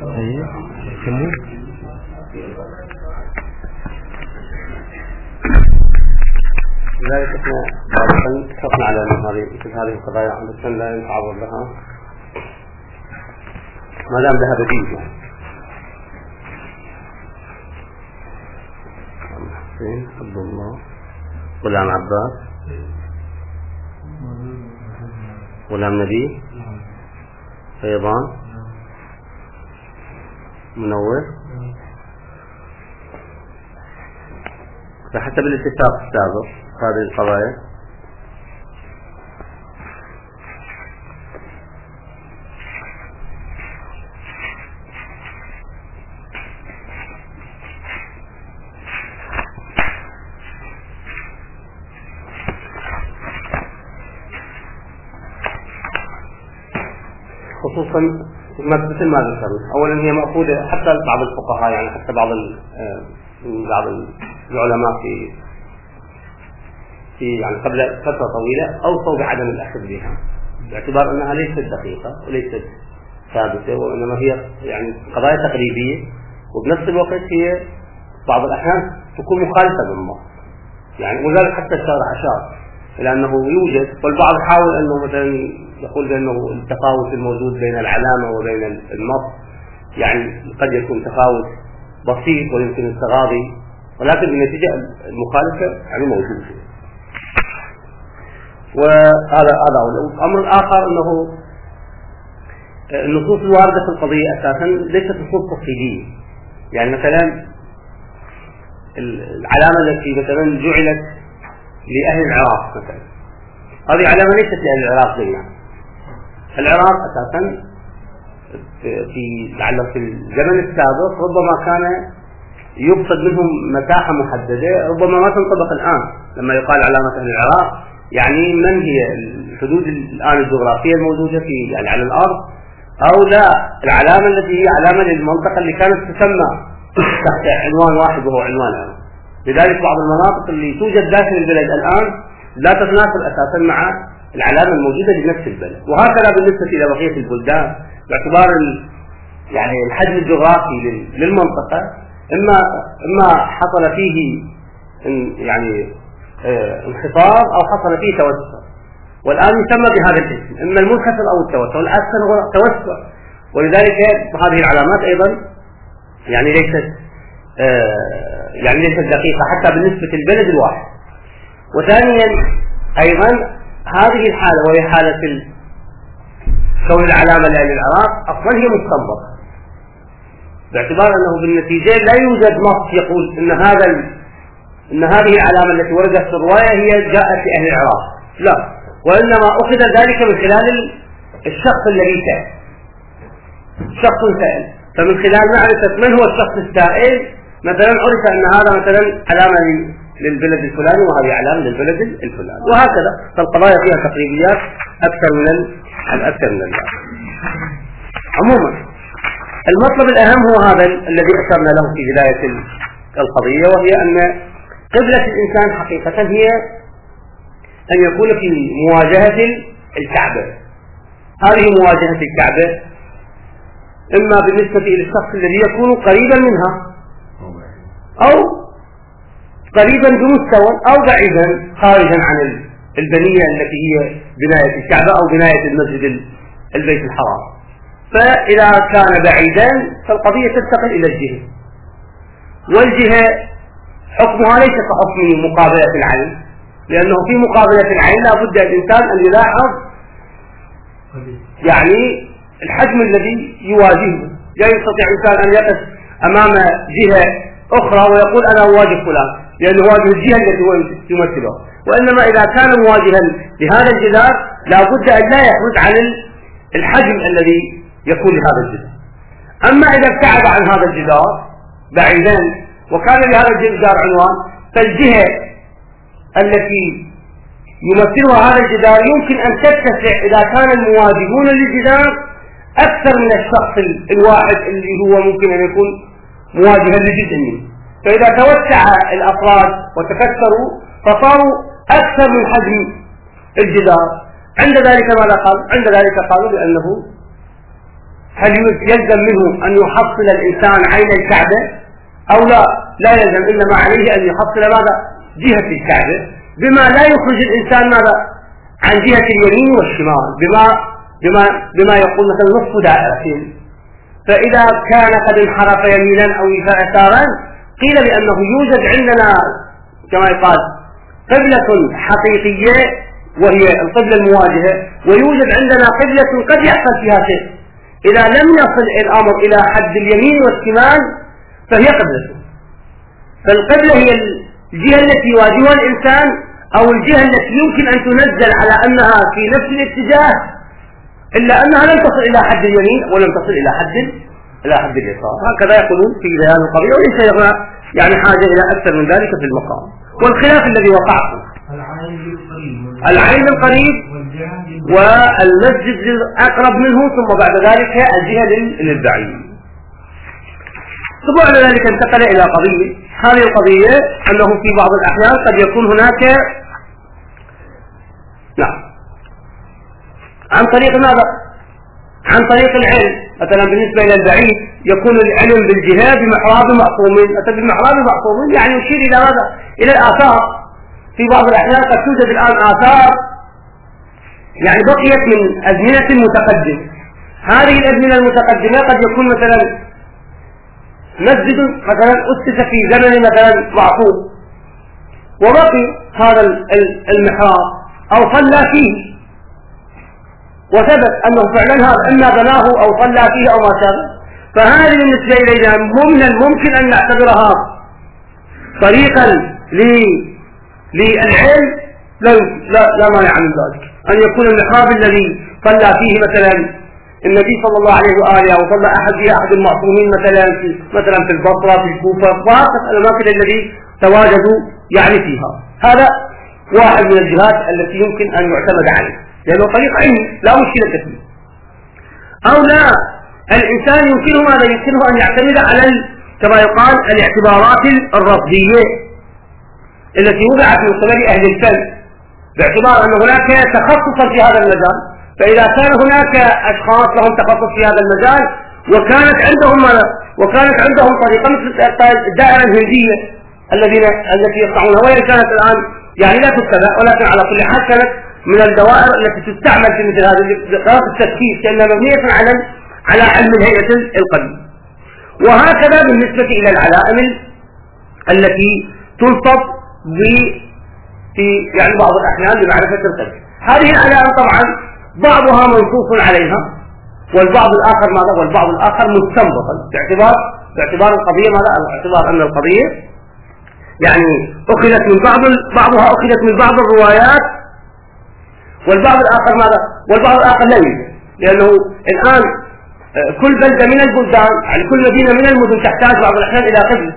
لذلك احنا بعضاً اتفقنا على مثل هذه القضايا عادة لا يتعرض لها ما دام لها بديل يعني. حسين عبد الله غلام عباس غلام نبي فيضان منور فحسب الاتفاق السابق هذه القضايا خصوصا مثل ما ذكرنا. اولا هي مأخوذة حتى بعض الفقهاء يعني حتى بعض العلماء في يعني قبل فترة طويلة اوصوا بعدم الاخذ بها باعتبار انها ليست دقيقة وليست ثابتة وانما هي يعني قضايا تقريبية وبنفس الوقت هي بعض الاحيان تكون مخالفة بالنص يعني. وذلك حتى الشارع اشار الى انه يوجد والبعض حاول انه مثلا يقول بانه التفاوت الموجود بين العلامة وبين النص يعني قد يكون تفاوت بسيط ويمكن التغاضي ولكن النتيجة المخالفة يعني موجودة. وهذا الأمر الآخر أنه النصوص الواردة في القضية أساسا ليست نصوص تفصيلية يعني مثلا العلامة التي مثلا جعلت لأهل العراق مثلا هذه علامة ليست لأهل العراق زينا. العراق أساسا في الزمن السابق ربما كان يقصد منهم مساحة محددة ربما ما تنطبق الآن لما يقال علامة أهل العراق يعني من هي الحدود الآن الجغرافية الموجودة في يعني على الأرض أو لا العلامة التي هي علامة للمنطقة اللي كانت تسمى تحت عنوان واحد وهو عنوان العراق. لذلك بعض المناطق اللي توجد داخل البلد الآن لا تتناسب أساسا مع العلامة الموجودة لنفس البلد. وهكذا بالنسبة إلى بقية البلدان باعتبار يعني الحجم الجغرافي للمنطقة إما حصل فيه يعني انخفاض أو حصل فيه توسع والآن يسمى بهذا الاسم إما المنخفض أو التوسع والأكثر هو التوسع. ولذلك هذه العلامات أيضا يعني ليست دقيقة حتى بالنسبة للبلد الواحد. وثانيا أيضا هذه الحالة وهي حالة كون العلامة لأهل العراق أصلا هي مستنبطة باعتبار أنه بالنتيجة لا يوجد نص يقول إن هذه العلامة التي وردت في الرواية هي جاءت لأهل العراق لا وإنما أخذ ذلك من خلال الشخص الذي سأل شخص سأل فمن خلال معرفة من هو الشخص السائل مثلا عرف أن هذا مثلا علامة للبلد الفلاني وهذه علامة للبلد الفلاني وهكذا. فالقضايا فيها تقريبيات أكثر من البعض. عموما المطلب الأهم هو هذا الذي أشرنا له في بداية القضية وهي أن قبلة الإنسان حقيقة هي أن يكون في مواجهة الكعبة. هذه مواجهة الكعبة إما بالنسبة إلى الشخص الذي يكون قريبا منها أو قريبا بمستوى أو بعيدا خارجا عن البنية التي هي بناية الكعبة أو بناية المسجد البيت الحرام. فإذا كان بعيدا فالقضية تنتقل إلى الجهة والجهة حكمها ليس كحكم مقابلة العين لأنه في مقابلة العين لا بد الإنسان أن يلاحظ يعني الحجم الذي يواجهه. لا يستطيع الإنسان أن يقف أمام جهة أخرى ويقول أنا أواجه فلان لأنه واجه الجهة التي هو يمثلها وإنما إذا كان مواجها لهذا الجدار لا بد أن لا يخرج عن الحجم الذي يكون لهذا الجدار. أما إذا ابتعد عن هذا الجدار بعيدا وكان لهذا الجدار عنوان فالجهة التي يمثلها هذا الجدار يمكن أن تتسع إذا كان المواجهون للجدار أكثر من الشخص الواحد اللي هو ممكن أن يكون مواجها لجزء منه. فإذا توسع الأفراد وتكثروا فصاروا أكثر من حجم الجدار عند ذلك ماذا قال؟ عند ذلك قالوا بأنه هل يلزم منه أن يحصل الإنسان عين الكعبة أو لا يلزم، إنما عليه أن يحصل ماذا؟ جهة الكعبة، بما لا يخرج الإنسان ماذا؟ عن جهة اليمين والشمال، بما يقول مثلا نصف دائرة. فإذا كان قد انحرف يمينا أو يسارا قيل بأنه يوجد عندنا كما يقال قبلة حقيقية وهي القبلة المواجهة، ويوجد عندنا قبلة قد يحصل فيها شيء، إذا لم يصل الأمر إلى حد اليمين والشمال فهي قبلة. فالقبلة هي الجهة التي يواجهها الإنسان أو الجهة التي يمكن أن تنزل على أنها في نفس الاتجاه، إلا أنها لم تصل إلى حد اليمين ولم تصل إلى حد اليسار. هكذا يقولون في بيان القضية، وليس يعني حاجة إلى أكثر من ذلك في المقام. والخلاف الذي وقع العين القريب والمسجد الأقرب منه، ثم بعد ذلك الجهة للبعيد. ثم بعد ذلك انتقل إلى قضية، هذه القضية أنه في بعض الأحيان قد يكون هناك عن طريق ماذا؟ عن طريق العلم، مثلا بالنسبة إلى البعيد يكون العلم بالجهة بمحراب معصومين، مثلا بمحراب معصومين يعني يشير إلى ماذا؟ إلى الآثار. في بعض الأحيان قد توجد الآن آثار يعني بقيت من أزمنة متقدمة، هذه الأزمنة المتقدمة قد يكون مثلا مسجد مثلا أسس في زمن مثلا معصوم وبقي هذا المحراب أو صلى فيه وثبت أنه فعلا هذا إما بناه أو صلى فيه أو ما شابه، فهذه بالنسبة إلينا من الممكن أن نعتبرها طريقا للعلم لا مانع من ذلك، أن يكون المحراب الذي صلى فيه مثلا النبي صلى الله عليه وآله أو صلى أحد المعصومين مثلا في البصرة في الكوفة وهكذا الأماكن التي تواجدوا يعني فيها، هذا واحد من الجهات التي يمكن أن يعتمد عليه لأنه طريق علمي لا مشكلة فيه. أو لا، الإنسان يمكنه أن يعتمد على كما يقال الاعتبارات الرفضية التي وضعت من قبل أهل الفن، باعتبار أن هناك تخصصا في هذا المجال، فإذا كان هناك أشخاص لهم تخصص في هذا المجال وكانت عندهم طريقة مثل الدائرة الهندية التي يصنعونها، وهي كانت الآن يعني لا تتبع، ولكن على كل حال كانت من الدوائر التي تستعمل في مثل هذه التفكير كأنها مبنية على علم الهيئة القديم. وهكذا بالنسبة إلى العلائم التي تنصب في يعني بعض الأحيان بمعرفة القدر. هذه العلائم طبعا بعضها منصوص عليها والبعض الآخر مستنبطا باعتبار القضية باعتبار أن القضية يعني أخذت من بعضها أخذت من بعض الروايات، والبعض الآخر لا يوجد، لأنه الآن كل بلدة من البلدان يعني كل مدينة من المدن تحتاج بعض الأحيان إلى قبلة،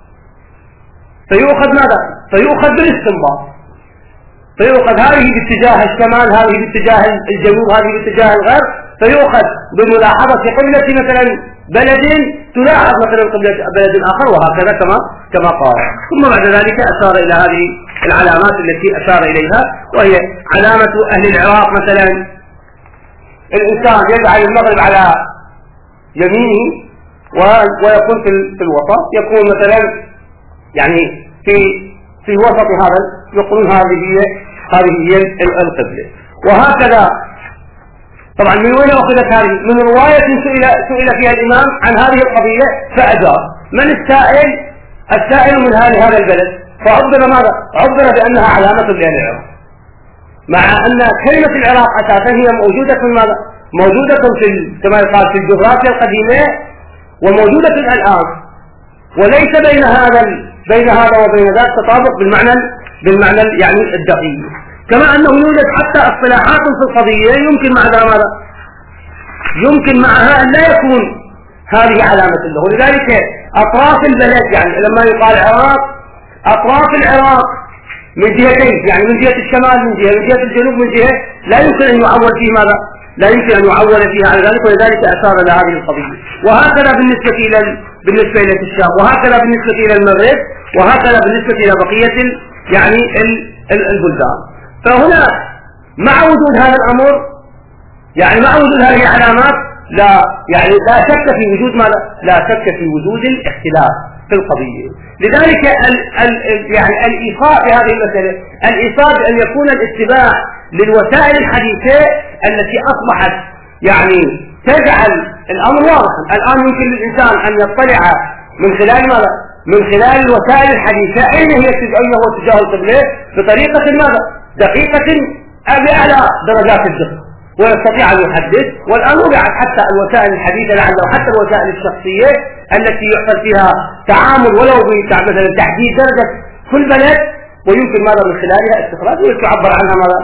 فيؤخذ بالاستنباط، فيؤخذ هذه باتجاه الشمال، هذه باتجاه الجنوب، هذه باتجاه الغرب، فيؤخذ بملاحظة قبلة مثلا بلد تلاحظ مثلا قبلة بلد آخر، وهكذا كما قال. ثم بعد ذلك أشار إلى هذه العلامات التي أشار إليها، وهي علامة أهل العراق مثلا الإنسان يجعل المغرب على يمينه ويكون في الوسط، يكون مثلا يعني في وسط هذا، يقولون هذه هي القبلة. وهكذا طبعا من وين أخذت هذه؟ من رواية سئل فيها الإمام عن هذه القضية فأجاب. من السائل من هذا البلد، فعبر ماذا؟ عبر بأنها علامة لأهل العراق، مع أن كلمة العراق أساسا هي موجودة كما يقال في الجغرافيا القديمة وموجودة الآن، وليس بين هذا وبين ذاك تطابق بالمعنى يعني الدقيق. كما أنه يوجد حتى اصطلاحات في القضية يمكن معها أن لا يكون هذه علامة له، ولذلك أطراف البلد يعني لما يقال العراق، أطراف العراق من جهتين، يعني من جهة الشمال من جهة الجنوب من جهة، لا يمكن أن يعول فيه لا يمكن أن يعول فيها على ذلك، ولذلك أشار إلى هذه القضية. وهكذا بالنسبة إلى الشام، وهكذا بالنسبة إلى المغرب، وهكذا بالنسبة إلى بقية يعني البلدان. فهنا مع وجود هذا الأمر يعني مع وجود هذه العلامات لا يعني لا شك في وجود ماذا؟ لا شك في وجود الاختلاف في القضية. لذلك يعني الإيصاء في هذه المسألة، الإيصاء بأن يكون الاتباع للوسائل الحديثة التي أصبحت يعني تجعل الأمر واضحا. الآن يمكن للإنسان أن يطلع من خلال ماذا؟ من خلال الوسائل الحديثة أين هو اتجاه القبلة بطريقة ماذا؟ دقيقة بأعلى درجات الدقة، ويستطيع أن يحدد. والآن وضعت حتى الوسائل الحديثة لعله حتى الوسائل الشخصية التي يحصل فيها تعامل ولو مثلا تحديد درجة كل بلد، ويمكن ماذا من خلالها استخراج ويعبر عنها ماذا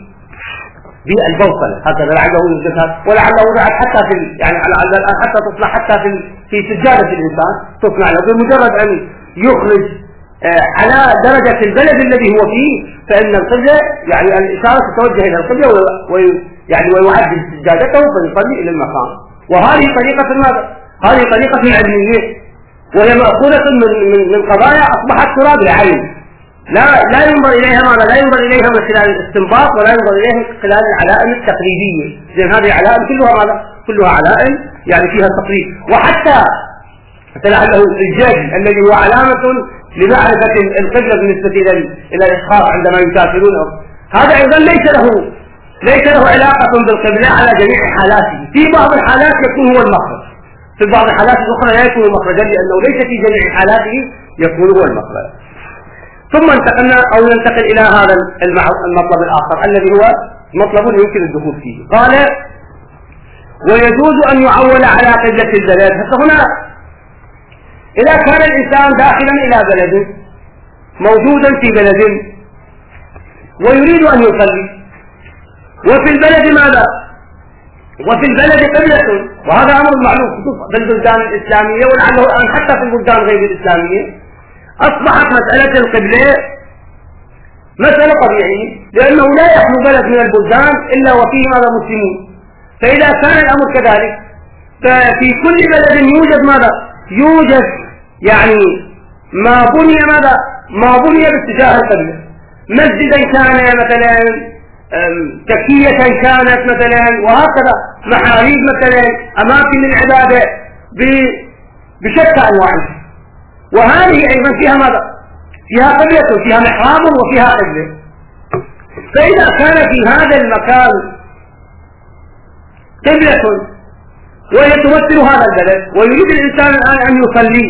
بالبوصلة هكذا لعله يوجدها، ولعله وضعت حتى في يعني الآن حتى تصنع حتى في سجادة الإنسان تصنع له بمجرد أن يخرج على درجة البلد الذي هو فيه، فإن القبلة يعني الإشارة تتوجه إلى القبلة يعني ويعدل سجادته فيصلي إلى المكان. وهذه طريقة ماذا؟ هذه طريقة علمية، وهي مأخوذة من قضايا أصبحت تراب العين، لا ينظر إليها ماذا؟ لا ينظر إليها من خلال الاستنباط ولا ينظر إليها من خلال العلائم التقليدية، لأن هذه العلائم كلها ماذا؟ كلها علائم يعني فيها تقليد. وحتى لعله الجاج الذي هو علامة لمعرفة القبلة بالنسبة إلى الأشخاص عندما يسافرون، هذا أيضا ليس له علاقة بالقبلة على جميع حالاته. في بعض الحالات يكون هو المخرج، في بعض الحالات الأخرى لا يكون مخرجا، لأنه ليس في جميع حالاته يكون هو المخرج. ثم ننتقل إلى هذا المطلب الآخر الذي هو مطلب يمكن الدخول فيه. قال ويجوز أن يعول على قبلة البلد. هنا إذا كان الإنسان داخلا إلى بلد موجودا في بلد ويريد أن يصلي، وفي البلد ماذا؟ وفي البلد قبلة، وهذا أمر معلوم بالبلدان الإسلامية، ولعله الآن حتى في البلدان غير الإسلامية أصبحت مسألة القبلة مسألة طبيعية، لأنه لا يخلو بلد من البلدان إلا وفيه ماذا؟ مسلمون. فإذا كان الأمر كذلك ففي كل بلد يوجد ماذا؟ يوجد يعني ما بني باتجاه القبلة، مسجدا كان مثلا، تكية كانت مثلا، وهكذا محاريب مثلا، أماكن للعبادة بشتى أنواعها، وهذه أيضا فيها ماذا؟ فيها قبلة، فيها محراب وفيها قبلة. فإذا كان في هذا المكان قبلة وهي تمثل هذا البلد ويريد الإنسان الآن أن يصلي،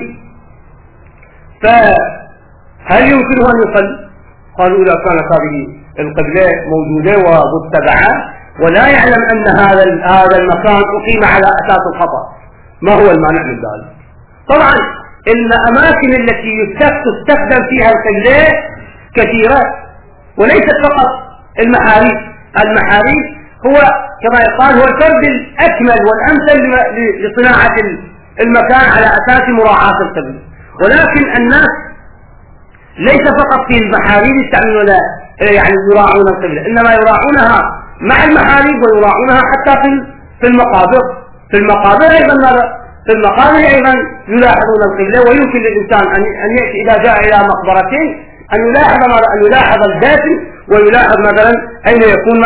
فهل يمكنه أن يصلي؟ قالوا إذا كانت هذه القبلة موجودة ومتبعة ولا يعلم أن هذا المكان أقيم على أساس الخطأ، ما هو المانع من ذلك؟ طبعا الأماكن التي تستخدم فيها القبلة كثيرة، وليست فقط المحاريب هو كما يقال هو الفرد الأكمل والأمثل لصناعة المكان على أساس مراعاة القبلة. ولكن الناس ليس فقط في المحاريب يستعملون يعني يراعون القبلة، إنما يراعونها مع المحاريب ويراعونها حتى في المقابر. في المقابر أيضا يلاحظون القبلة، ويمكن للإنسان أن يأتي إذا جاء إلى مقبرتين أن يلاحظ الدافن ويلاحظ مثلا أين يكون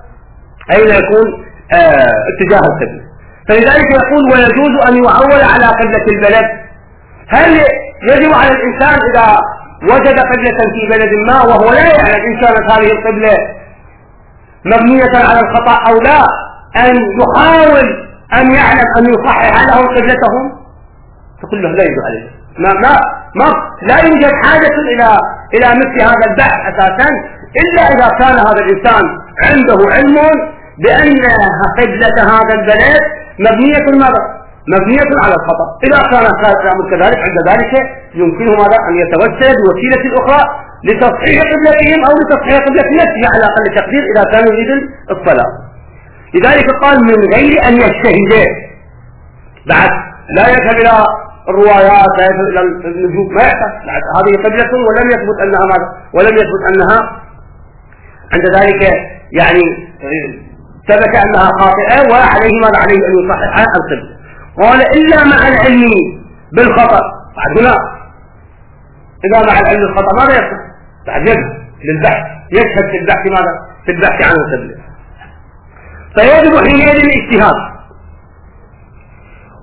اتجاه القبلة. فلذلك يقول ويجوز أن يعول على قبلة البلد. هل يجب على الإنسان إذا وجد قبلة في بلد ما وهو لا يعلم إن كانت هذه القبلة مبنية على الخطأ أو لا أن يحاول أن يعلم أن يصحح لهم قبلتهم؟ تقول له لا يجب عليه، لا يوجد حاجة إلى مثل هذا البحث أساسا إلا إذا كان هذا الإنسان عنده علم بأن قبلة هذا البلد مبنية على الخطأ. إذا كان الأمر كذلك عند ذلك يمكنه أن يتوسل بوسيلة أخرى لتصحيح قبلتهم أو لتصحيح قبلة نفسه على أقل تقدير إذا كان يريد الصلاة. لذلك قال من غير أن يجتهد، بعد لا يذهب إلى الروايات لا يذهب إلى النجوم، ما يحتاج، هذه قبلة ولم يثبت أنها عند ذلك يعني ثبت أنها خاطئة وعليه عليه أن يصحح القبلة. قال إلا مع العلم بالخطأ. بعد هنا إذا مع العلم بالخطأ ماذا يصح؟ بعد يذهب للبحث، يشهد في البحث عن القبلة، فيجب حينئذ الاجتهاد.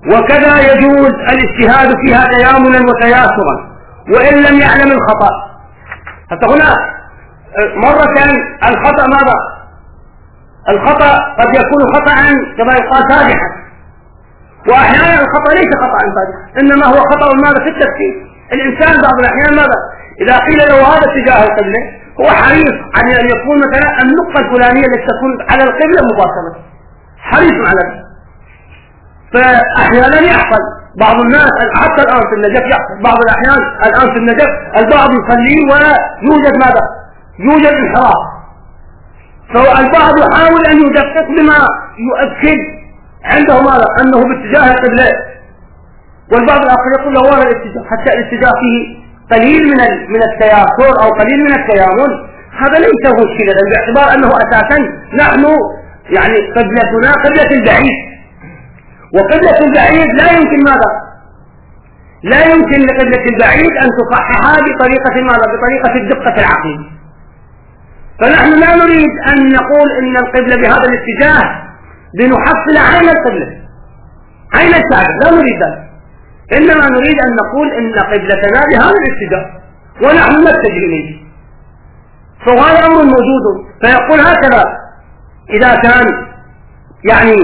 وكذا يجوز الاجتهاد فيها تيامنا وتياسرا وإن لم يعلم الخطأ. حتى هنا مرة الخطأ ماذا؟ الخطأ قد يكون خطأ كما يقال فادحا، وأحيانا الخطأ ليس خطأ فادحا، إنما هو خطأ ماذا في التفكير. الإنسان بعض الأحيان ماذا؟ إذا قيل له هذا اتجاه القبلة هو حريص على أن يكون مثلا النقطة الفلانية التي تكون على القبلة مباشرة، حريص على ذلك. فأحيانا يحصل بعض الناس حتى الآن في النجف يحصل بعض الأحيان الآن في النجف البعض يصلي ويوجد ماذا؟ يوجد انحراف، فالبعض يحاول أن يدقق بما يؤكد عنده ماذا؟ أنه باتجاه القبلة، والبعض الآخر يقول له هذا الاتجاه، حتى الاتجاه فيه قليل من التياسر أو قليل من التيامن. هذا ليس مشكلة باعتبار أنه أساسا نحن يعني قبلتنا قبلة البعيد، وقبلة البعيد لا يمكن ماذا؟ لا يمكن لقبلة البعيد أن تصححها بطريقة ماذا؟ بطريقة الدقة العقلية. فنحن لا نريد أن نقول إن القبلة بهذا الاتجاه لنحصل عين القبلة عين الكعبة، لا نريد ذلك، إنما نريد أن نقول إن قبلتنا بهذا الاتجاه ونحن نتجه إليه، فهذا أمر موجود. فيقول هكذا إذا كان يعني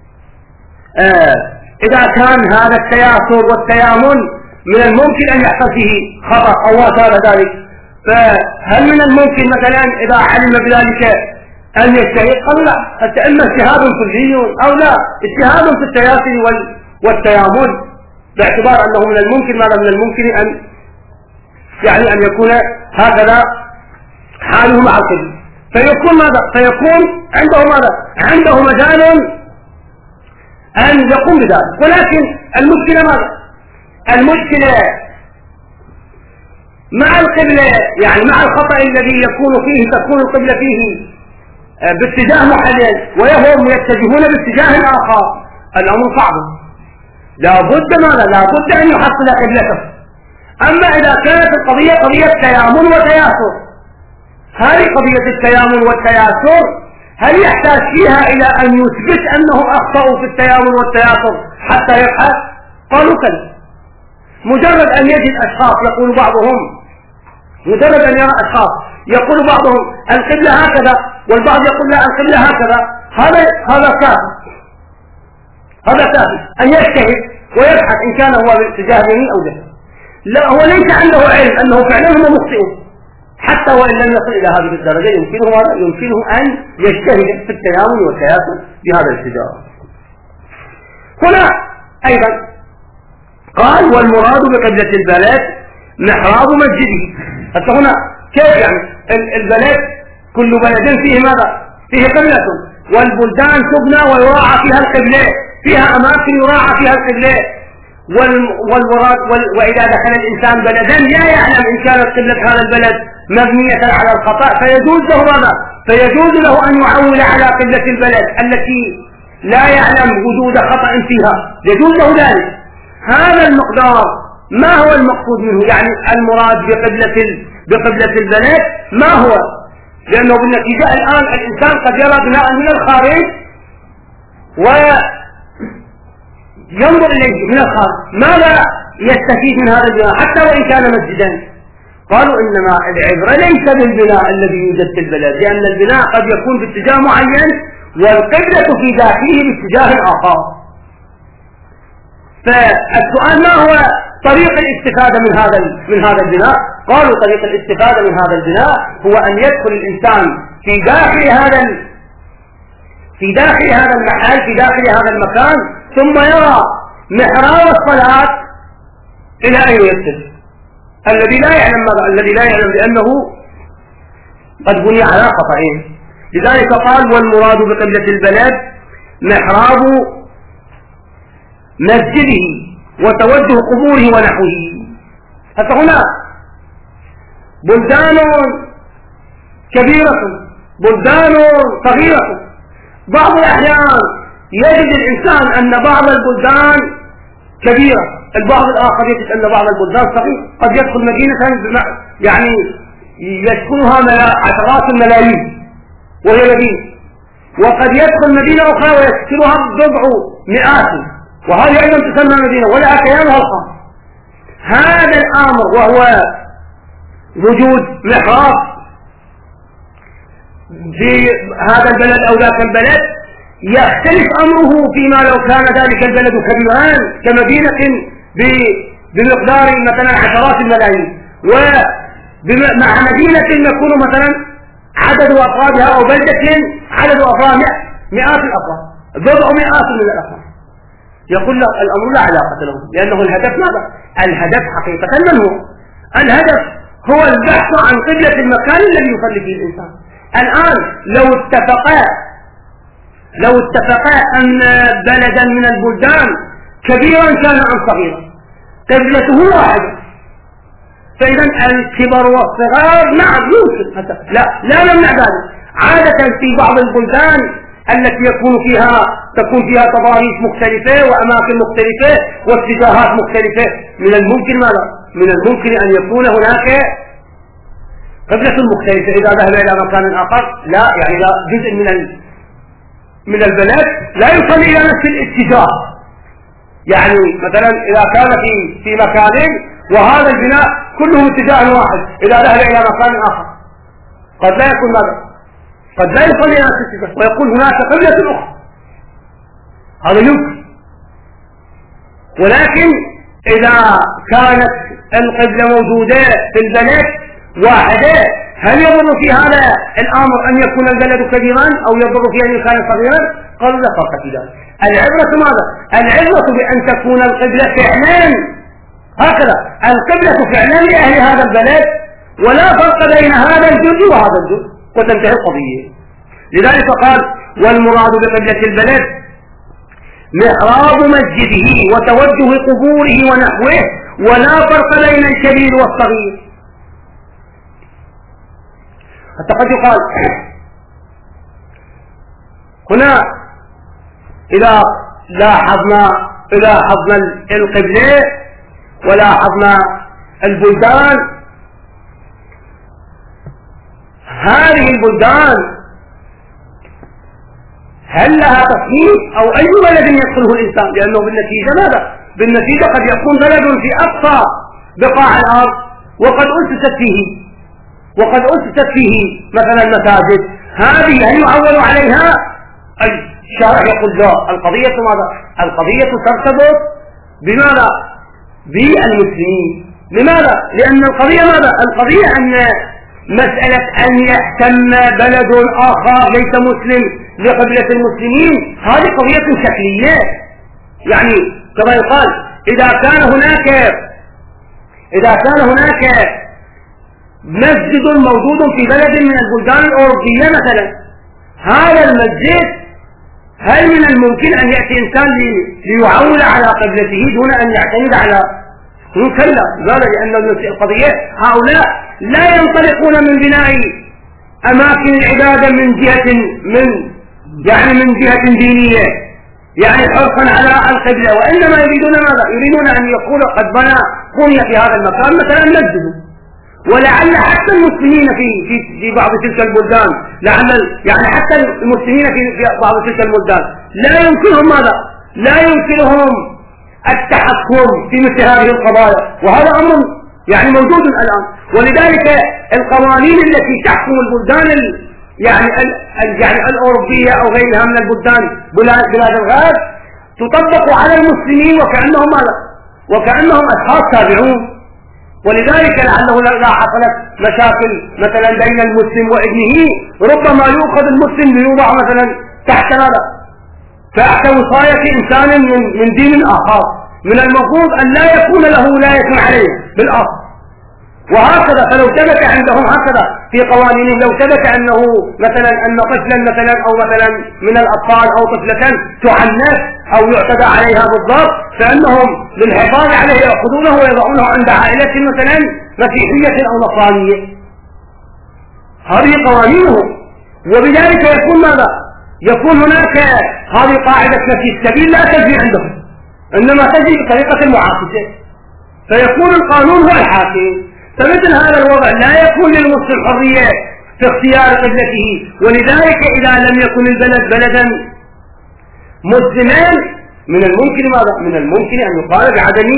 إذا كان هذا التياسر والتيامن من الممكن أن يحصل فيه خطأ أو ما ذلك، فهل من الممكن مثلا إذا علم بذلك أن يجتهد؟ قال لا، إما اجتهاد كلي أو لا، اجتهاد في التياسر والتيامن، باعتبار أنه من الممكن ماذا؟ من الممكن أن يعني أن يكون هكذا حاله مع القبلة، فيكون ماذا؟ فيكون عنده ماذا؟ عنده مجال أن يقوم بذلك. ولكن المشكلة ماذا؟ المشكلة مع القبلة، يعني مع الخطأ الذي تكون القبلة فيه باتجاه محدد وهم يتجهون باتجاه آخر، الأمر صعب، لا بد ماذا؟ لا بد أن يحصل قبلته. أما إذا كانت القضية قضية تيامن وتياسر، هذه قضية التيامن والتياسر هل يحتاج فيها إلى أن يثبت أنه أخطأوا في التيامن والتياسر حتى يبحث؟ قالوا كذا، مجرد أن يجد أشخاص يقول بعضهم، مجرد أن يرى أشخاص يقول بعضهم القبلة هكذا والبعض يقول لا القبلة هكذا، هذا كافي، هذا كافي أن يجتهد ويبحث إن كان هو باتجاه يمين أو جهة. لا، هو ليس عنده علم أنه فعلا هم مخطئون، حتى وإن لم يصل إلى هذه الدرجة يمكنه أن يجتهد في التيامن والتياسر بهذا الاتجاه. هنا أيضا قال والمراد بقبلة البلد محراب مسجده. حتى هنا كيف يعني البلد كل بلد فيه ماذا؟ فيه قبلة، والبلدان تبنى ويراعى فيها القبلة، فيها أماكن يراعى فيها القبلة، والمراد وإذا دخل الإنسان بلدا لا يعلم إن كانت قبلة هذا البلد مبنية على الخطأ فيجوز له ماذا؟ فيجوز له أن يعول على قبلة البلد التي لا يعلم وجود خطأ فيها، يجوز له ذلك. هذا المقدار ما هو المقصود منه؟ يعني المراد بقبلة البلد ما هو؟ لأنه بالنتيجة الآن الإنسان قد يرى بناء من الخارج وينظر إليه من الخارج، ماذا يستفيد من هذا البناء حتى وإن كان مسجدا؟ قالوا إنما العبرة ليس بالبناء الذي يوجد في البلد، لأن البناء قد يكون باتجاه معين والقبلة في ذاته باتجاه آخر. فالسؤال ما هو طريق الاستفادة من هذا البناء؟ قالوا طريق الاستفادة من هذا البناء هو أن يدخل الإنسان في داخل هذا المحل، في داخل هذا المكان، ثم يرى محراب الصلاة إلى أين يتجه. الذي لا يعلم ماذا؟ الذي لا يعلم لأنه قد بني على خطأين. لذلك قال والمراد بقبلة البلد محراب مسجده وتوجه قبوره ونحوه. حتى هنا بلدان كبيرة، بلدان صغيرة، بعض الأحيان يجد الإنسان أن بعض البلدان كبيرة، البعض الآخر يجد أن بعض البلدان صغيرة. قد يدخل مدينة يعني يسكنها عشرات الملايين وهي مدينة، وقد يدخل مدينة أخرى ويسكنها بضع مئات وهذه أيضا تسمى مدينة ولها كيانها الخاص. هذا الأمر وهو وجود محراب في هذا البلد أو ذاك البلد يختلف أمره فيما لو كان ذلك البلد كبيران كمدينة بمقدار مثلا عشرات الملايين، ومع مدينة يكون مثلا عدد أفرادها أو بلدة عدد أفراد مئات الأفراد، بضع مئات من الأفراد. يقول لك الأمر لا علاقة له، لأنه الهدف ماذا؟ الهدف حقيقة من هو؟ الهدف هو البحث عن قبلة المكان الذي يصلي فيه الإنسان. الآن لو اتفقا أن بلدا من البلدان كبيرا كان أم صغيرا قبلته واحدة، فإذا الكبر والصغار نعم يمكن، لا نمنع ذلك. عادة في بعض البلدان التي تكون فيها تضاريس مختلفة وأماكن مختلفة واتجاهات مختلفة، من الممكن ماذا؟ من الممكن أن يكون هناك قبلة مختلفة. إذا ذهب إلى مكان آخر لا يعني لا جزء من البلد لا يصل إلى نفس الاتجاه. يعني مثلا إذا كان في مكان وهذا البناء كله اتجاه واحد، إذا ذهب إلى مكان آخر قد لا يكون ماذا؟ قد لا يصل إلى نفس الاتجاه ويكون هناك قبلة أخرى، هذا يمكن. ولكن إذا كانت القبلة موجودة في البلد واحدة، هل يضر في هذا الأمر أن يكون البلد كبيرا أو يضر في أن يكون صغيرا؟ قالوا لا فرق في ذلك. العبرة ماذا؟ العبرة بأن تكون القبلة فعلا هكذا، القبلة فعلا لأهل هذا البلد، ولا فرق بين هذا الجزء وهذا الجزء، وتنتهي القضية. لذلك قال والمراد بقبلة البلد محراب مسجده وتوجه قبوره ونحوه، ولا فرق بين الكبير والصغير. حتى قد يقال هنا إذا لاحظنا القبلة ولاحظنا البلدان، هذه البلدان هل لها تصنيف أو أي بلد يدخله الإنسان؟ لأنه بالنتيجة ماذا؟ بالنتيجة قد يكون بلد في أقصى بقاع الأرض وقد أسست فيه مثلا مساجد، هذه هل يعول عليها؟ الشارع يقول لا، القضية ماذا؟ القضية ترتبط بماذا؟ بالمسلمين. لماذا؟ لأن القضية ماذا؟ القضية أن مسألة أن يهتم بلد آخر ليس مسلم لقبلة المسلمين هذه قضية شكلية. يعني كما يقال إذا كان هناك مسجد موجود في بلد من البلدان الأوروبية مثلا، هذا المسجد هل من الممكن أن يأتي إنسان ليعول على قبلته دون أن يعتمد على كلا؟ قال لأن القضية هؤلاء لا ينطلقون من بناء أماكن العبادة من جهة دينية يعني حرصا على القبلة، وإنما يريدون ماذا؟ يريدون أن يقول قد بني في هذا المكان مثلا مسجد، ولعل حتى المسلمين في بعض تلك البلدان يعني حتى المسلمين في بعض تلك البلدان لا يمكنهم ماذا؟ لا يمكنهم التحكم في مثل هذه القضايا، وهذا أمر يعني موجود الآن. ولذلك القوانين التي تحكم البلدان يعني الأوروبية أو غيرها من البلدان بلاد الغرب تطبق على المسلمين وكأنهم ماذا؟ وكأنهم أشخاص تابعون. ولذلك لعله لا حصلت مشاكل مثلا بين المسلم وابنه، ربما يؤخذ المسلم ليوضع مثلا تحت ماذا؟ تحت وصاية إنسان من دين آخر، من المفروض أن لا يكون له ولاية عليه بالأصل. وهكذا فلو ثبت عندهم هكذا في قوانينهم، لو ثبت أنه مثلا أن طفلا مثلا أو مثلا من الأطفال أو طفلة تعنف أو يعتدى عليها بالضبط، فإنهم للحفاظ عليه يأخذونه ويضعونه عند عائلة مثلا مسيحية أو نصرانية. هذه قوانينهم، وبذلك يكون ماذا؟ يكون هناك هذه قاعدة نفي السبيل لا تجري عندهم، إنما تجري بطريقة المعاكسة، فيكون القانون هو الحاكم. فمثل هذا الوضع لا يكون للمسلم حرية في اختيار قبلته. ولذلك إذا لم يكن البلد بلدا مسلما من الممكن ماذا؟ من الممكن أن يقال بعدم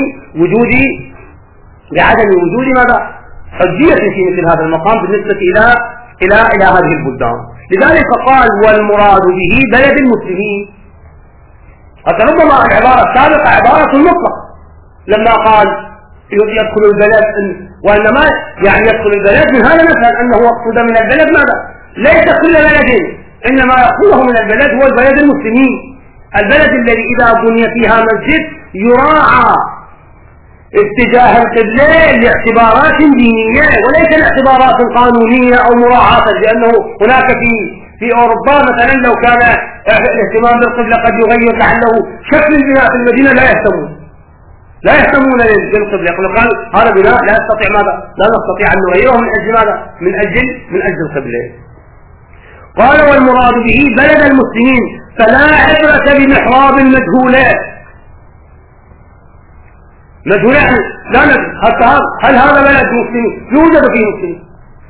وجود ماذا؟ حجية في مثل هذا المقام بالنسبة إلى هذه البلدان. لذلك قال والمراد به بلد المسلمين. ربما العبارة السابقة عبارة مطلقة لما قال يدخل البلد، وإنما يعني يدخل البلد من هذا مثلا أنه مقصود من البلد ماذا؟ ليس كل بلد، إنما يأخذه من البلد هو البلد المسلمين، البلد الذي إذا بني فيها مسجد يراعى اتجاه القبلة لاعتبارات دينية وليس لاعتبارات قانونية أو مراعاة، لأنه هناك في أوروبا مثلا لو كان الاهتمام بالقبلة قد يغير لعله شكل البناء في المدينة لا يهتمون بالقبلة، يقولون قال هذا بناء لا نستطيع أن نغيره من أجل ماذا؟ من أجل القبلة. قال والمراد به بلد المسلمين فلا عبرة بمحراب المجهولات. مجهولات لا ندري هل هذا بلد مسلمين؟ يوجد فيه مسلمين.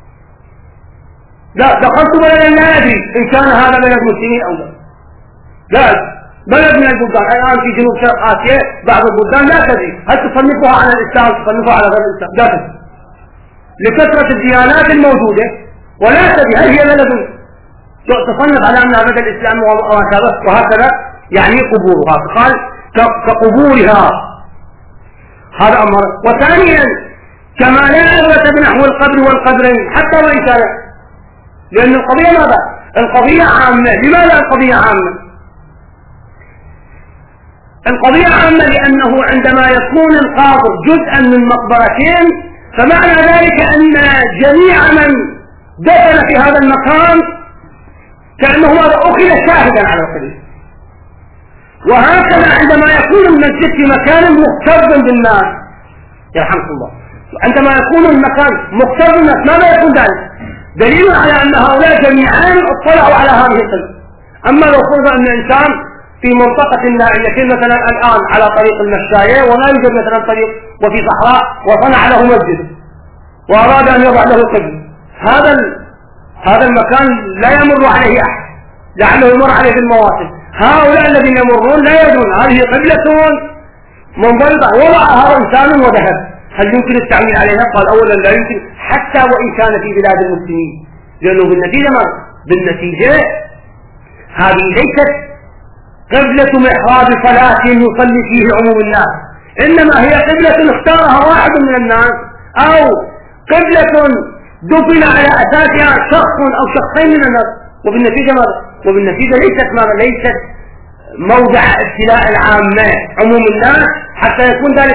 لا دخلت بلدا لا أدري إن كان هذا بلد مسلمين أو لا. بلد من البلدان الآن في جنوب شرق آسيا بعض البلدان لا تدري هل تصنفها على الإسلام تصنفها على غير الإسلام، لا تدري لكثرة الديانات الموجودة، ولا تدري هل هي بلد تصنف على أنها بلد الإسلام وهكذا يعني قبورها، قال كقبورها. هذا أمر. وثانيا كما لا عبرة بنحو القبر والقبرين حتى وإن كان، لأن القضية ماذا؟ القضية عامة. لماذا القضية عامة؟ القضية عامة لأنه عندما يكون القابر جزءا من مقبرتين فمعنى ذلك أن جميع من دفن في هذا المكان كأنه هذا أخذ شاهدا على القبر. وهكذا عندما يكون المسجد في مكان مختلط بالناس يرحمكم الله، عندما يكون المكان مختلط بالناس ماذا يكون ذلك؟ دليل على أن هؤلاء جميعا اطلعوا على هذه القبلة. أما لو فرض أن الإنسان في منطقة نائية مثلا الآن على طريق المشاية ولا يوجد مثلا طريق وفي صحراء وصنع له مسجد وأراد أن يضع له قبلة، هذا المكان لا يمر عليه أحد، لعله يمر عليه في المواسم. هؤلاء الذين يمرون لا يدرون هذه قبلة منضبطة وضعها إنسان وذهب، هل يمكن التعويل عليها؟ قال أولا لا يمكن حتى وإن كان في بلاد المسلمين، لأنه بالنتيجة هذه ليست قبلة محراب صلاة يصلي فيه عموم الناس، إنما هي قبلة اختارها واحد من الناس أو قبلة دفن على أساسها شخص أو شخصين من الناس، وبالنتيجة ليست موضع ابتلاء العامة عموم الناس حتى يكون ذلك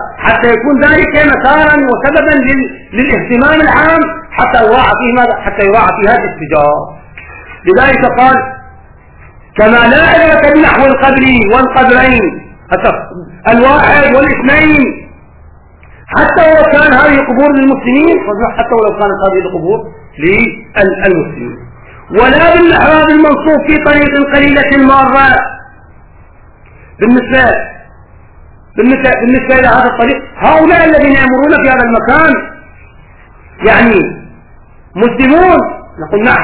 مسارا وسببا للاهتمام العام حتى يراعى فيه هذا الاتجاه. لذلك قال كما لا عبرة بنحو القبر والقبرين الواحد والاثنين حتى ولو كان هذه قبور للمسلمين حتى ولو كانت هذه القبور للمسلمين، ولا بالمحراب المنصوب في طريق قليلة المارة. بالنسبة إلى هذا الطريق هؤلاء الذين يمرون في هذا المكان يعني مسلمون نقول نعم،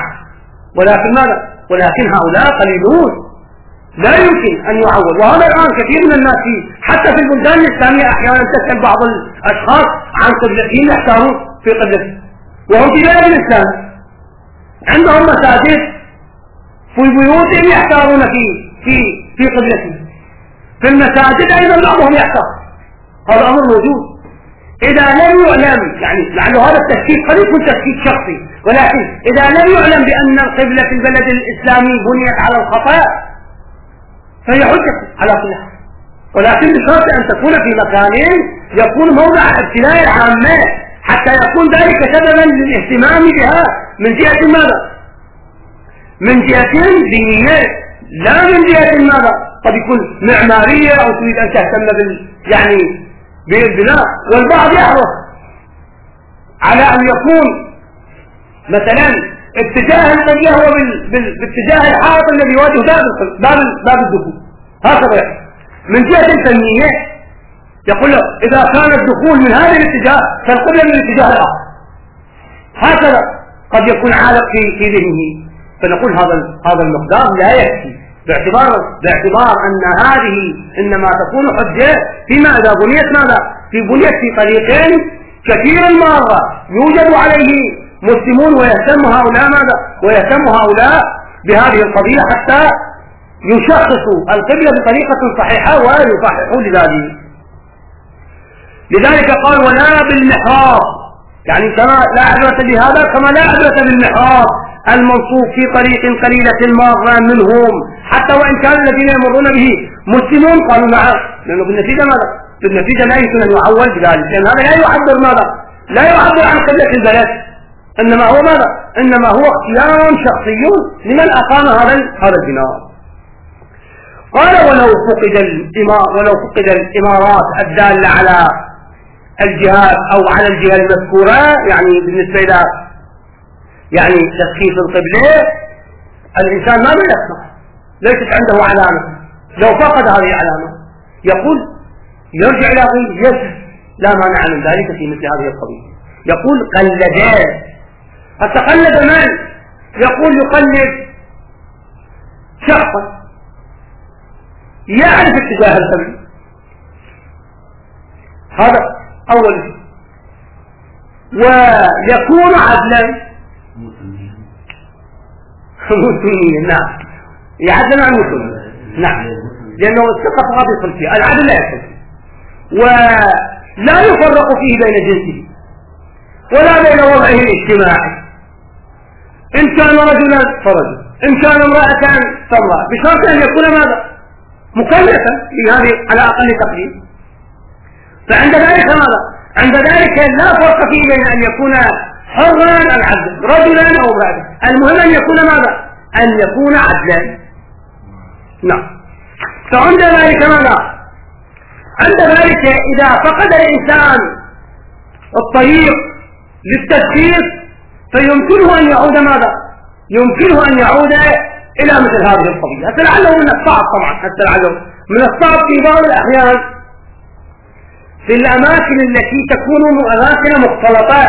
ولكن هؤلاء قليلون لا يمكن أن يعوض. وهذا الآن كثير من الناس حتى في البلدان الإسلامية أحيانا تسأل بعض الأشخاص عن قبلتهم يحتارون في قبلتهم وهم في بلاد الإسلام عندهم مساجد في بيوتهم يحتارون في قبلتهم، في المساجد أيضا بعضهم يحتار. هذا أمر موجود إذا لم يعلم، يعني لعل هذا التشكيك قد يكون تشكيك شخصي، ولكن إذا لم يعلم بأن القبلة في البلد الإسلامي بنيت على الخطأ فهي حجة على كل حال، ولكن بشرط أن تكون في مكان يكون موضع ابتلاء العامة حتى يكون ذلك سببا للاهتمام بها من جهة ماذا؟ من جهة دينية لا من جهة ماذا؟ قد يكون معمارية أو تريد أن تهتم بالبناء. والبعض يحرص على أن يكون مثلا اتجاه القبلة هو باتجاه الحائط الذي يواجه باب الدخول، هكذا يحصل. من جهة الفنية يقول له إذا كان الدخول من هذا الاتجاه فالقبلة من الاتجاه الآخر، هكذا قد يكون عالق في ذهنه، فنقول هذا المقدار لا يكفي باعتبار أن هذه إنما تكون حجة فيما إذا بنيت ماذا؟ بنيت في طريقين كثير المرة يوجد عليه مسلمون ويهتم هؤلاء ماذا؟ ويهتم هؤلاء بهذه القضية حتى يشخصوا القبلة بطريقة صحيحة ويصححوا لذلك قال ولا بالمحراب، يعني كما لا عبرة بهذا كما لا عبرة بالمحراب المنصوب في طريق قليلة المارة منهم، حتى وإن كان الذين يمرون به مسلمون قالوا نعم، لأنه بالنتيجة ماذا؟ بالنتيجة لا يمكن أن يعول بذلك، لأن هذا لا يعبر ماذا؟ لا يعبر عن قبلة البلد، إنما هو ماذا؟ إنما هو اختيار شخصي لمن أقام هذا البناء. قال ولو فقد الإمارات الدالة على الجهات أو على الجهة المذكورة، يعني بالنسبة إلى يعني تشخيص القبلة، الإنسان ما يسمع، ليست عنده علامة، لو فقد هذه العلامة يقول يرجع إلى غيره، لا مانع من ذلك في مثل هذه القضية. يقول قلد، فتقلد من؟ يقول يقلد شخصا يعرف اتجاه القبلة، هذا أول شيء، ويكون عدلا مسلمين، نعم يعدل عن مسلمين، نعم، لأنه الثقة فقط يدخل فيها، العدل لا يدخل فيه، ولا يفرق فيه بين جنسه ولا بين وضعه الاجتماعي، إن كان رجلا فرجل، إن كان امرأة فامرأة، بشرط أن يكون ماذا؟ مكلفا في هذه على أقل تقدير. فعند ذلك ماذا؟ عند ذلك لا فرق فيه بين أن يكون حرا العبد رجلا أو امرأة، المهم أن يكون ماذا؟ أن يكون عدلا، نعم. فعند ذلك ماذا؟ عند ذلك إذا فقد الإنسان الطريق للتشخيص فيمكنه أن يعود ماذا؟ يمكنه أن يعود إلى مثل هذه القضية. حتى لعله من الصعب طبعا، حتى لعله من الصعب في بعض الأحيان في الأماكن التي تكون أماكن مختلطة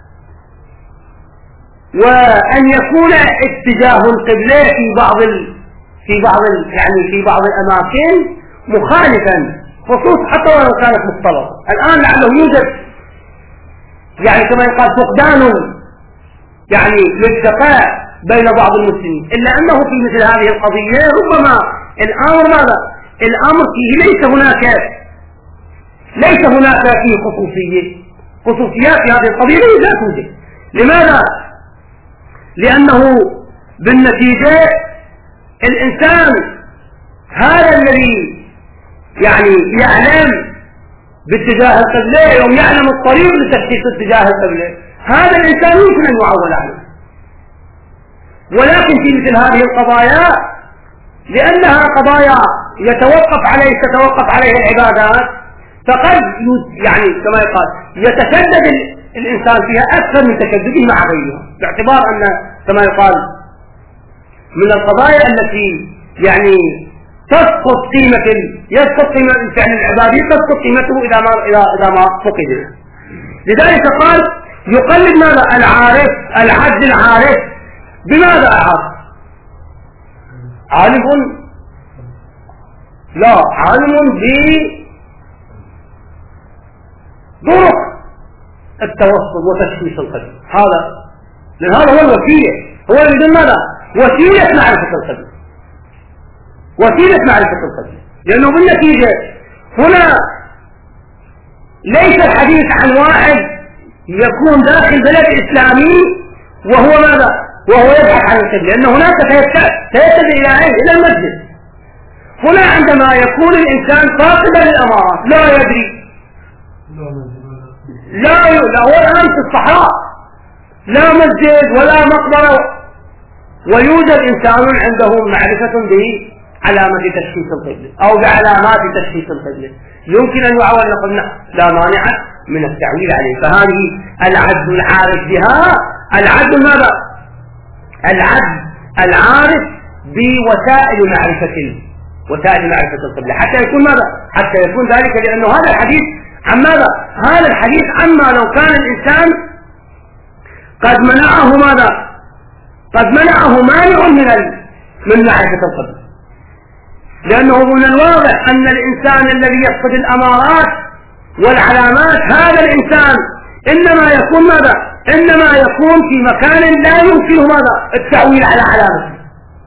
وأن يكون اتجاه القبلة في بعض الأماكن مخالفا، خصوصا حتى ولو كانت مختلطة. الآن لعله يوجد يعني كما يقال فقدان يعني للذكاء بين بعض المسلمين، إلا أنه في مثل هذه القضية ربما الأمر ماذا؟ الأمر فيه ليس هناك فيه خصوصيات في هذه القضية لا توجد. لماذا؟ لأنه بالنتيجة الإنسان هذا الذي يعني يعلم باتجاه القبلة يوم يعلم الطريق لتشخيص اتجاه القبلة، هذا الإنسان يمكن أن يعول عليه. ولكن في مثل هذه القضايا لأنها قضايا تتوقف عليها العبادات، فقد يعني كما يقال يتشدد الإنسان فيها أكثر من تشدده مع غيرها، باعتبار أن كما يقال من القضايا التي يعني تسقط قيمة الفعل العبادي، تسقط قيمته إذا ما فقد. لذلك قال يقلد ماذا؟ العبد العارف. بماذا أعرف؟ عالم؟ لا، عالم بطرق التوسط وتشخيص القلب، لأن هذا هو الوسيلة، هو يريد ماذا؟ وسيلة معرفة القلب، لأنه بالنتيجة هنا ليس الحديث عن واحد يكون داخل بلد إسلامي وهو ماذا؟ وهو يبحث عن القبلة، لأن هناك سيتجه إلى المسجد. هنا عندما يكون الإنسان فاقدا للأمارات لا يدري، هو الآن في الصحراء لا مسجد ولا مقبرة، ويوجد إنسان عنده معرفة بعلامة تشخيص القبلة أو بعلامات تشخيص القبلة، يمكن أن يعول نقول لا مانع من التعويل عليه. فهذه العبد العارف بها، العبد ماذا؟ العارف بوسائل معرفة القبلة، حتى يكون ماذا؟ حتى يكون ذلك، لأنه هذا الحديث عن ماذا؟ هذا الحديث عما لو كان الإنسان قد منعه ماذا؟ قد منعه مانع من معرفة القبلة، لأنه من الواضح أن الإنسان الذي يفقد الأمارات والعلامات هذا الإنسان إنما يكون ماذا؟ إنما يكون في مكان لا يمكنه ماذا؟ التعويل على علامته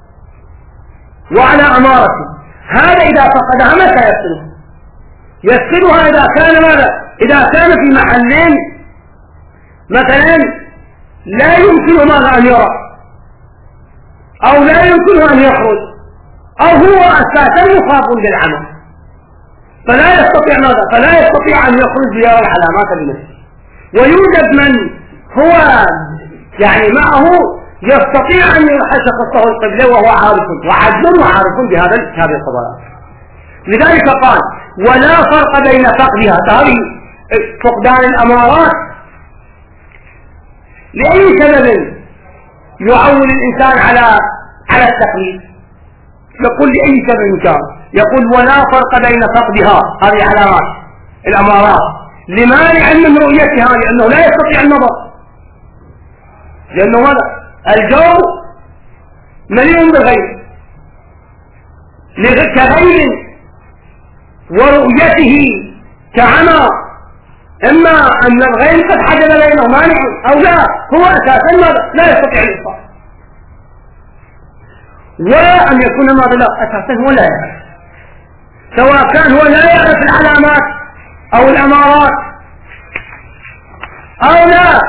وعلى أمارته. هذا إذا فقدها متى يفقدها؟ يفقدها إذا كان ماذا؟ إذا كان في محلين مثلا لا يمكن ماذا أن يرى أو لا يمكنه أن يخرج أو هو أساسا مخاف للعمل فلا يستطيع ماذا؟ فلا يستطيع أن يخرج بها العلامات لنفسه. ويوجد من هو يعني معه يستطيع أن يحقق خطه القبلة وهو عارف وعدل وعارف بهذه القضايا. لذلك قال ولا فرق بين فقدها هذه فقدان الأمارات لأي سبب يعول الإنسان على التقليد يقول لأي سبب كان يقول ولا فرق بين فقدها هذه علامات الأمارات لمانع من رؤيتها لأنه لا يستطيع النظر لأنه ماذا؟ الجو مليء بالغيب كغيب ورؤيته كعمى إما أن الغيب قد حجب بينه مانع أو لا هو أساسا ماذا؟ لا يستطيع الإبصار وأن يكون ماذا؟ لا أساسا هو لا يعرف سواء كان هو لا يعرف العلامات أو الأمارات أو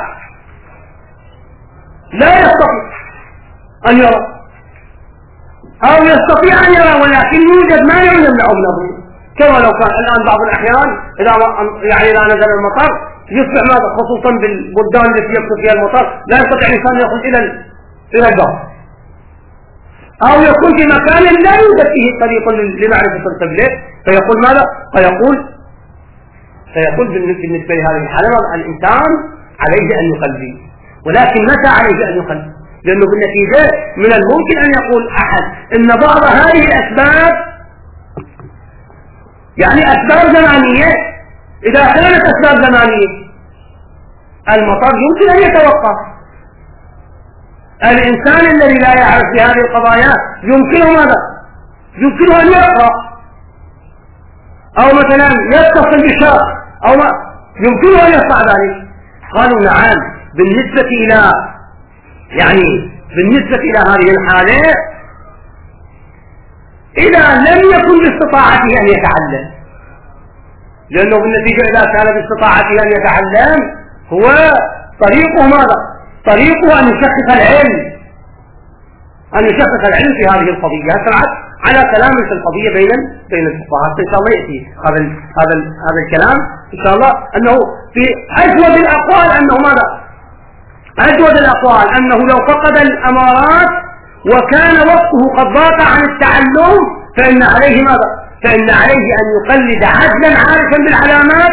لا يستطيع أن يرى أو يستطيع أن يرى ولكن يوجد مانع يمنعه من الرؤية كما لو كان الآن بعض الأحيان إذا نزل المطر يصبح ماذا خصوصا بالبلدان التي يكثر فيها المطر لا يستطيع الإنسان يخرج إلى البحر أو يكون في مكان لا يوجد فيه طريق لمعرفة القبلة فيقول ماذا؟ فيقول بالنسبة لهذه الحالة الإنسان عليه أن يقلد ولكن متى عليه أن يقلد؟ لأنه بالنتيجة من الممكن أن يقول أحد إن بعض هذه الأسباب يعني أسباب زمانية إذا كانت أسباب زمانية المطر يمكن أن يتوقف الإنسان الذي لا يعرف في هذه القضايا يمكنه ماذا؟ يمكنه أن يقرأ أو مثلا يتصل بشخص أو ما يمكنه أن يصنع ذلك. قالوا نعم بالنسبة إلى هذه الحالة إذا لم يكن باستطاعته أن يتعلم لأنه بالنتيجة إذا كان باستطاعته أن يتعلم هو طريقه ماذا؟ طريقه أن يشخص العلم في هذه القضية سرعت على كلام في القضية بين الفقهاء إن شاء الله يأتي هذا الكلام إن شاء الله أنه في أجود الأقوال أنه ماذا؟ أجود الأقوال أنه لو فقد الأمارات وكان وقته قد ضاق عن التعلم فإن عليه ماذا؟ فإن عليه أن يقلد عدلا عارفا بالعلامات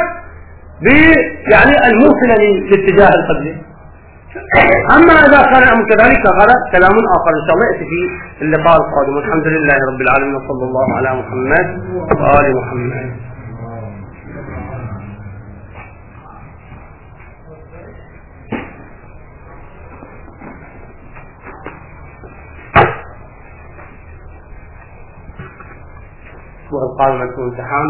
الموصلة لاتجاه القبلة. أما إذا كان الأمر كذلك فهذا كلام آخر إن شاء الله يأتي في اللقاء القادم. الحمد لله رب العالمين وصلى الله على محمد وآل محمد. والقادم يكون امتحان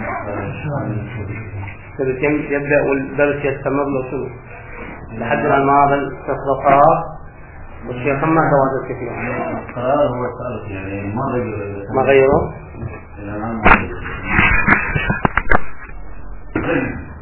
يبدأ والدرس يستمر له شنو لحد الآن ما هذا التصرفات والشيخ ما توازن كثير القرار هو الثالث يعني ما غيره